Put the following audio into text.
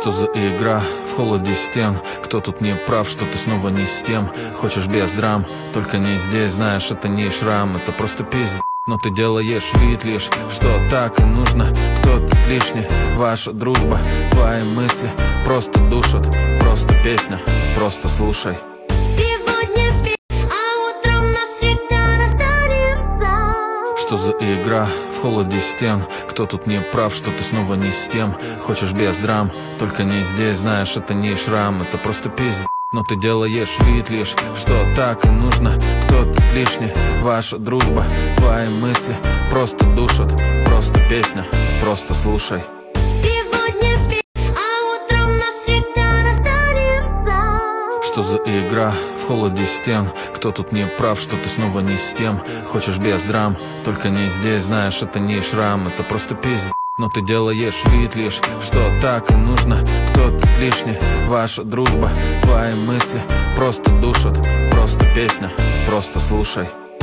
Что за игра в холоде стен? Кто тут не прав, что ты снова не с тем? Хочешь без драм, только не здесь. Знаешь, это не шрам, это просто пиздец. Но ты делаешь вид лишь, что так и нужно. Кто тут лишний? Ваша дружба, твои мысли просто душат. Просто песня, просто слушай. Что за игра в холоде стен? Кто тут не прав, что ты снова не с тем? Хочешь без драм, только не здесь. Знаешь, это не шрам, это просто пиздец. Но ты делаешь вид лишь, что так и нужно. Кто тут лишний? Ваша дружба, твои мысли просто душат. Просто песня, просто слушай. Что за игра в холоде стен? Кто тут не прав, что ты снова не с тем? Хочешь без драм, только не здесь. Знаешь, это не шрам, это просто пиздец. Но ты делаешь вид лишь, что так и нужно. Кто тут лишний? Ваша дружба, твои мысли просто душат. Просто песня, просто слушай.